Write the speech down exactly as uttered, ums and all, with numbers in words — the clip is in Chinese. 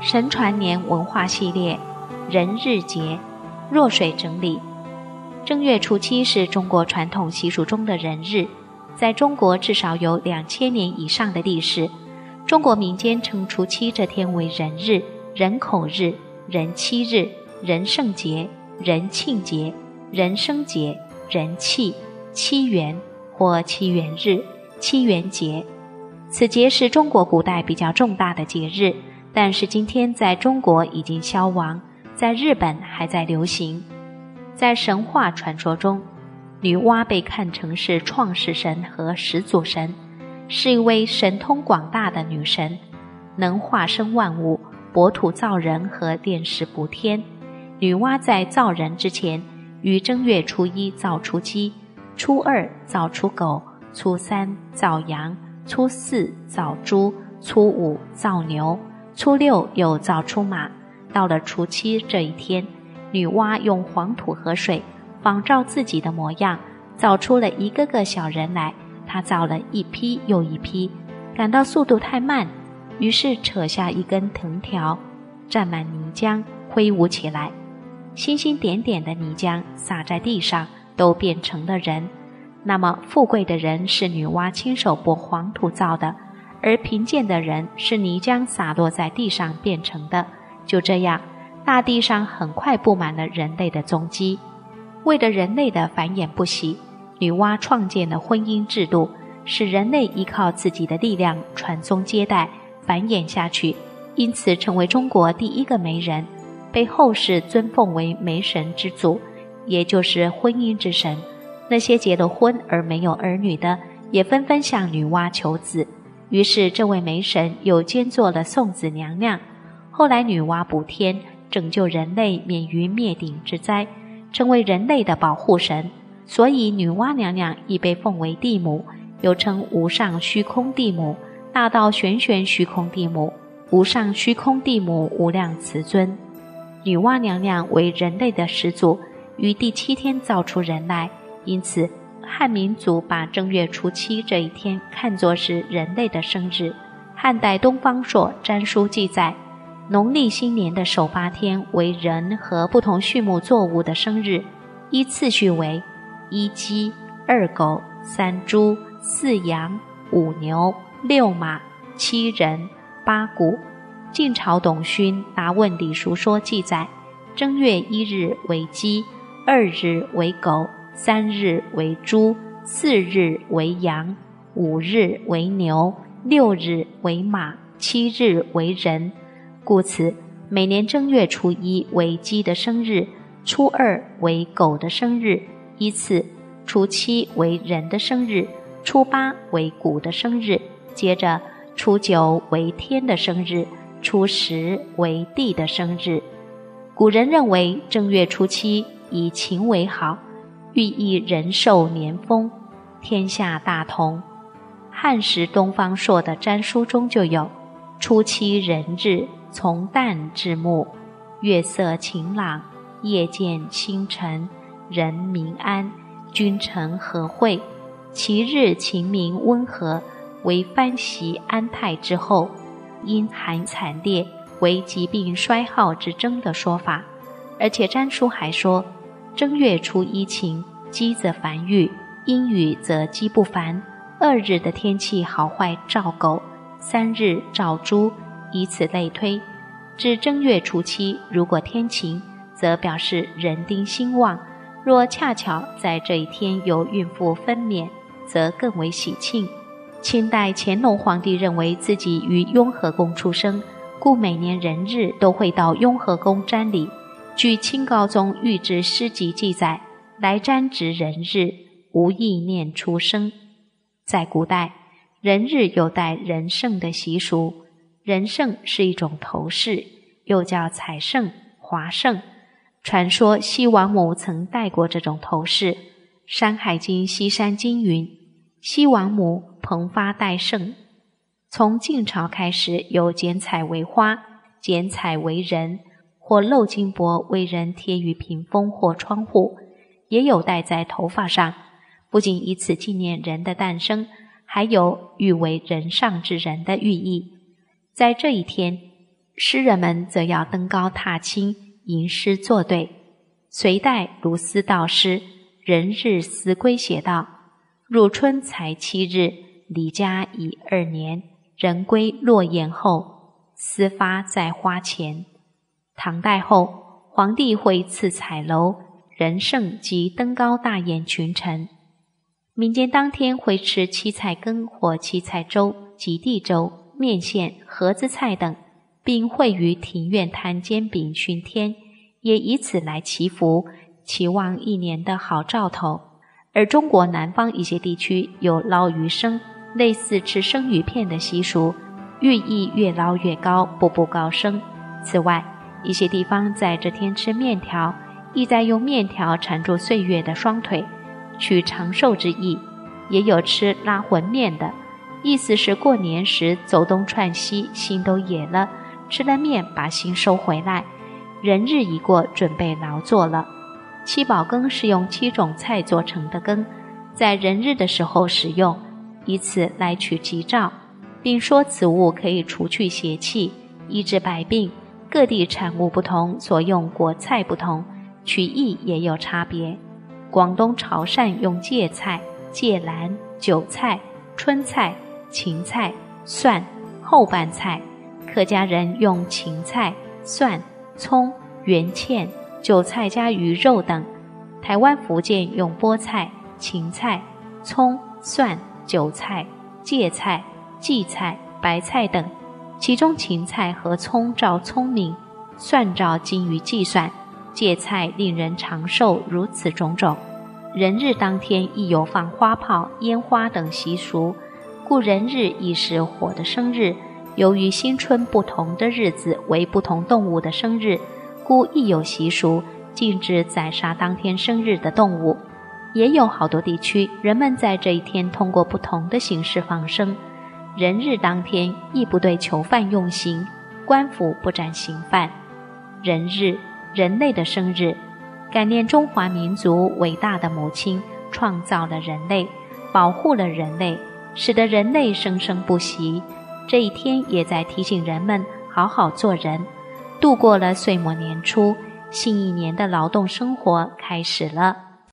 神传年文化系列人日节，若水整理。正月初七是中国传统习俗中的人日，在中国至少有两千年以上的历史。中国民间称初七这天为人日、人口日、人七日、人圣节、人庆节、人生节、人气、七元或七元日、七元节。此节是中国古代比较重大的节日，但是今天在中国已经消亡，在日本还在流行。在神话传说中，女娲被看成是创世神和始祖神，是一位神通广大的女神，能化身万物，博土造人和炼石补天。女娲在造人之前，于正月初一造出鸡，初二造出狗，初三造羊，初四造猪，初五造牛，初六又造出马。到了初七这一天，女娲用黄土和水仿照自己的模样，造出了一个个小人来。她造了一批又一批，感到速度太慢，于是扯下一根藤条，蘸满泥浆，挥舞起来。星星点点的泥浆洒在地上，都变成了人。那么富贵的人是女娲亲手拨黄土造的，而贫贱的人是泥浆洒落在地上变成的。就这样，大地上很快布满了人类的踪迹。为了人类的繁衍不息，女娲创建了婚姻制度，使人类依靠自己的力量传宗接代，繁衍下去，因此成为中国第一个媒人，被后世尊奉为媒神之祖，也就是婚姻之神。那些结了婚而没有儿女的，也纷纷向女娲求子，于是这位媒神又兼做了送子娘娘。后来女娲补天，拯救人类免于灭顶之灾，成为人类的保护神，所以女娲娘娘亦被奉为地母，又称无上虚空地母、大道玄玄虚空地母、无上虚空地母无量慈尊。女娲娘娘为人类的始祖，于第七天造出人来，因此汉民族把正月初七这一天看作是人类的生日。汉代东方朔占书记载，农历新年的首八天为人和不同畜牧作物的生日，依次序为一鸡、二狗、三猪、四羊、五牛、六马、七人、八谷。晋朝董勋《答问礼书说》记载，正月一日为鸡，二日为狗，三日为猪，四日为羊，五日为牛，六日为马，七日为人。故此，每年正月初一为鸡的生日，初二为狗的生日，依次初七为人的生日，初八为谷的生日，接着初九为天的生日，初十为地的生日。古人认为正月初七以勤为好，寓意人寿年丰，天下大同。汉时东方朔的占书中就有初七人日，从旦至暮，月色晴朗，夜见清晨，人民安，君臣和会。其日晴明温和，为藩习安泰之后，阴寒惨烈，为疾病衰耗之征的说法。而且占书还说，正月初一晴，鸡则繁育，阴雨则鸡不繁。二日的天气好坏照狗，三日照猪，以此类推。至正月初七，如果天晴，则表示人丁兴旺；若恰巧在这一天有孕妇分娩，则更为喜庆。清代乾隆皇帝认为自己于雍和宫出生，故每年人日都会到雍和宫瞻礼。据清高宗御制诗集记载，来瞻值人日，无意念出生。在古代，人日有戴人胜的习俗，人胜是一种头饰，又叫彩胜、华胜。传说西王母曾戴过这种头饰。山海经西山经云，西王母蓬发戴胜。从晋朝开始，有剪彩为花、剪彩为人，或镂金箔为人贴于屏风或窗户，也有戴在头发上。不仅以此纪念人的诞生，还有欲为人上之人的寓意。在这一天， 诗人们则要登高踏青，吟诗作对。隋代卢思道诗《人日思归》写道：入春才七日，离家已二年。人归落雁后，思发在花前。唐代后，皇帝会赐彩楼，仁圣即登高大宴群臣。民间当天会吃七菜羹或七菜粥、及第粥、面线、盒子菜等，并会于庭院摊煎饼熏天，也以此来祈福，期望一年的好兆头。而中国南方一些地区有捞鱼生，类似吃生鱼片的习俗，寓意越捞越高，步步高升。此外，一些地方在这天吃面条，意在用面条缠住岁月的双腿，取长寿之意。也有吃拉魂面的，意思是过年时走东串西，心都野了，吃了面把心收回来，人日一过，准备劳作了。七宝羹是用七种菜做成的羹，在人日的时候使用，以此来取吉兆，并说此物可以除去邪气，医治百病。各地产物不同，所用果菜不同，取意也有差别。广东潮汕用芥菜、芥兰、韭菜、春菜、芹菜、蒜、后瓣菜；客家人用芹菜、蒜、葱、圆芡、韭菜加鱼肉等；台湾福建用菠菜、芹菜、葱、蒜、韭菜、芥菜、荠菜、白菜等，其中芹菜和葱照聪明，蒜照精于计算，芥菜令人长寿，如此种种。人日当天亦有放花炮、烟花等习俗，故人日亦是火的生日。由于新春不同的日子为不同动物的生日，故亦有习俗禁止宰杀当天生日的动物。也有好多地区，人们在这一天通过不同的形式放生。人日当天亦不对囚犯用刑，官府不斩刑犯。人日，人类的生日，感念中华民族伟大的母亲创造了人类，保护了人类，使得人类生生不息。这一天也在提醒人们好好做人。度过了岁末年初，新一年的劳动生活开始了。